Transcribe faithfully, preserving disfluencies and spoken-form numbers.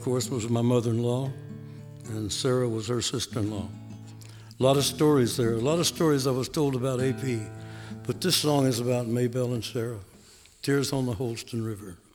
Of course, was my mother-in-law, and Sarah was her sister-in-law. A lot of stories there, a lot of stories I was told about A P, but this song is about Maybelle and Sarah, Tears on the Holston River.